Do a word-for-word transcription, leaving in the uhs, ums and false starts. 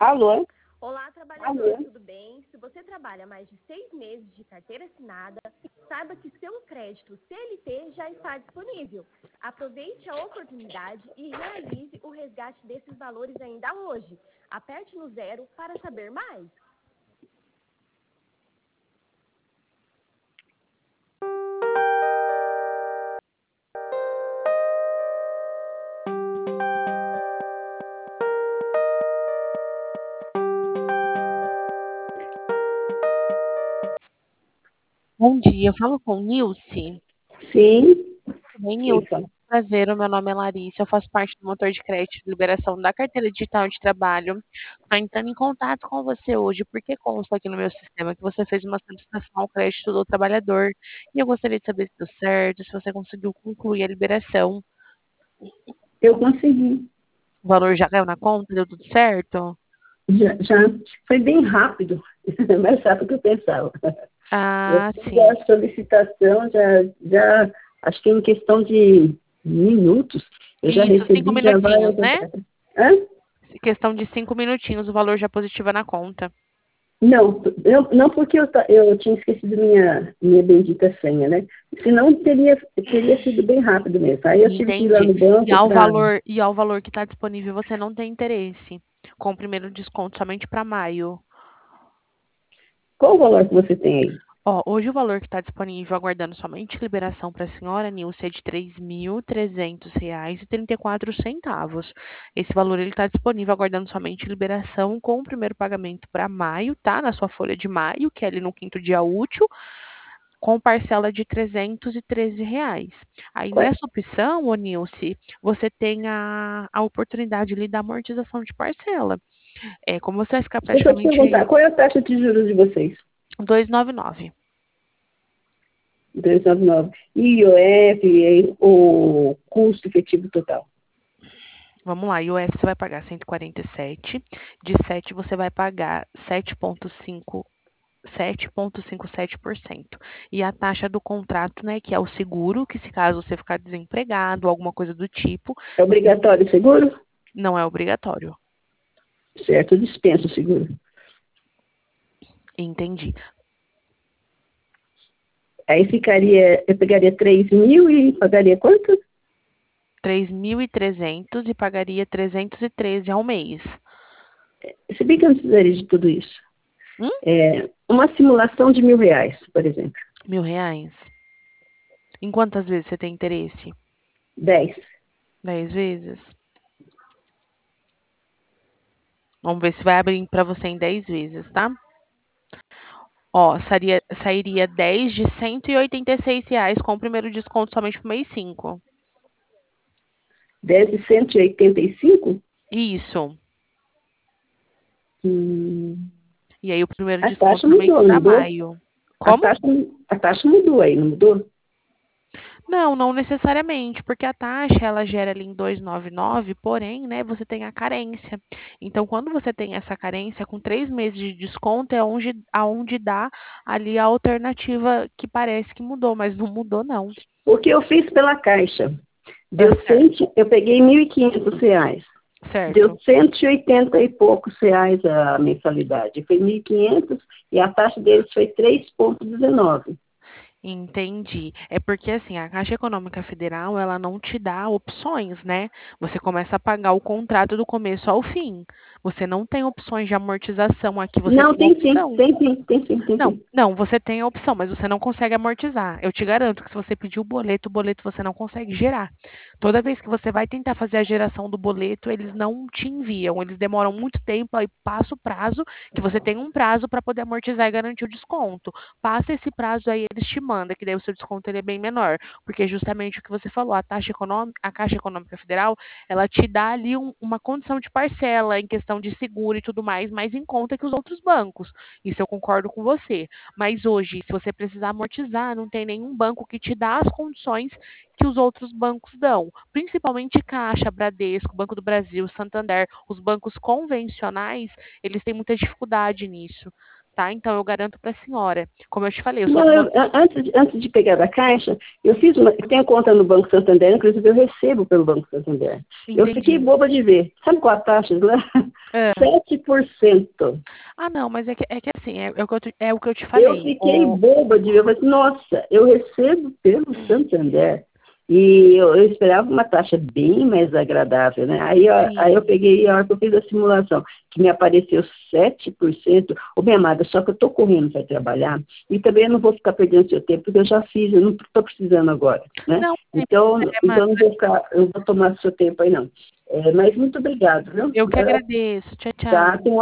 Alô? Olá, trabalhador, tudo bem? Se você trabalha mais de seis meses de carteira assinada, saiba que seu crédito C L T já está disponível. Aproveite a oportunidade e realize o resgate desses valores ainda hoje. Aperte no zero para saber mais. Bom dia, eu falo com Nilce. Sim. Tudo bem, Quem Nilce? fala? Prazer, o meu nome é Larissa, eu faço parte do motor de crédito de liberação da carteira digital de trabalho. Estou entrando em contato com você hoje, porque consta aqui no meu sistema que você fez uma solicitação ao crédito do trabalhador. E eu gostaria de saber se deu certo, se você conseguiu concluir a liberação. Eu consegui. O valor já caiu na conta, deu tudo certo? Já, já foi bem rápido, mais rápido que eu pensava. Ah, Eu fiz sim. a solicitação, já, já, acho que em questão de minutos, eu já Isso, cinco recebi já minutinhos, várias né? entradas. Hã? Questão de cinco minutinhos, o valor já positivo na conta. Não, eu, não porque eu, ta- eu tinha esquecido minha, minha bendita senha, né? Senão teria, teria sido bem rápido mesmo. Aí eu tive que ir lá Entendi. no E banco ao para... valor, e ao valor que está disponível, você não tem interesse. Com o primeiro desconto somente para maio. Qual o valor que você tem aí? Ó, hoje o valor que está disponível, aguardando somente liberação para a senhora Nilce, é de três mil trezentos reais e trinta e quatro centavos. Esse valor ele está disponível, aguardando somente liberação com o primeiro pagamento para maio, tá? Na sua folha de maio, que é ali no quinto dia útil, com parcela de trezentos e treze reais. Aí Qual, nessa opção, ô Nilce, você tem a, a oportunidade ali da amortização de parcela. É, como você vai ficar deixa eu te perguntar, praticamente qual é a taxa de juros de vocês? duzentos e noventa e nove. trezentos e noventa e nove. I O F, e o custo efetivo total. Vamos lá, I O F você vai pagar cento e quarenta e sete, de sete você vai pagar sete vírgula cinco sete vírgula cinquenta e sete por cento. E a taxa do contrato, né, que é o seguro, que se caso você ficar desempregado, alguma coisa do tipo, É obrigatório o seguro? não é obrigatório. Certo, dispensa o seguro. Entendi. Aí ficaria, eu pegaria três mil e pagaria quanto? três mil e trezentos e pagaria trezentos e treze ao mês. Se bem que eu não precisaria de tudo isso. Hum? É, uma simulação de mil reais, por exemplo. Mil reais? Em quantas vezes você tem interesse? Dez. Dez vezes? Vamos ver se vai abrir para você em dez vezes, tá? Ó, sairia, sairia dez de cento e oitenta e seis reais com o primeiro desconto somente pro mês cinco. Dez de cento e oitenta e cinco? Isso. Hum, E aí o primeiro a desconto taxa somente mudou, não para mudou? maio. A Como? taxa, a taxa mudou aí, não mudou? Não, não necessariamente, porque a taxa ela gera ali em duzentos e noventa e nove, porém, né, você tem a carência. Então, quando você tem essa carência, com três meses de desconto, é onde, aonde dá ali a alternativa que parece que mudou, mas não mudou, não. O que eu fiz pela Caixa? Tá Deu certo. cento, eu peguei mil e quinhentos reais. Deu Certo. cento e oitenta e poucos reais a mensalidade. Foi mil e quinhentos e a taxa deles foi três vírgula dezenove. Entendi. É porque assim, a Caixa Econômica Federal, ela não te dá opções, né? Você começa a pagar o contrato do começo ao fim. Você não tem opções de amortização aqui, você Não, tem a tem sim, opção. tem sim, tem sim, tem Não, sim. não, você tem a opção, mas você não consegue amortizar. Eu te garanto que se você pedir o boleto, o boleto você não consegue gerar. Toda vez que você vai tentar fazer a geração do boleto, eles não te enviam, eles demoram muito tempo, aí passa o prazo, que você tem um prazo para poder amortizar e garantir o desconto. Passa esse prazo aí, eles te mandam, que daí o seu desconto ele é bem menor, porque justamente o que você falou, a taxa econômica, a Caixa Econômica Federal, ela te dá ali um- uma condição de parcela em questão de seguro e tudo mais, mais em conta que os outros bancos. Isso eu concordo com você. Mas hoje, se você precisar amortizar, não tem nenhum banco que te dá as condições que os outros bancos dão. Principalmente Caixa, Bradesco, Banco do Brasil, Santander, os bancos convencionais, eles têm muita dificuldade nisso. tá? Então eu garanto para a senhora. Como eu te falei, eu só Não, eu, antes, antes de pegar da Caixa, eu fiz uma, tenho conta no Banco Santander, inclusive eu recebo pelo Banco Santander. Entendi. Eu fiquei boba de ver. Sabe qual a taxa lá? É. sete por cento. Ah, não, mas é que, é que assim, é, é, o que eu te, é o que eu te falei. Eu fiquei o... boba de ver. Eu falei, nossa, eu recebo pelo Santander. E eu, eu esperava uma taxa bem mais agradável, né? Aí, eu- aí eu peguei, a hora que eu fiz a simulação, que me apareceu sete por cento. Ô, minha amada, só que eu estou correndo para trabalhar e também eu não vou ficar perdendo seu tempo, porque eu já fiz, eu não estou precisando agora, né? Não, Então, é, então eu não vou ficar, eu vou tomar seu tempo aí, não. É, mas muito obrigado, viu? eu que agradeço. Tchau, tchau. Tá, tem um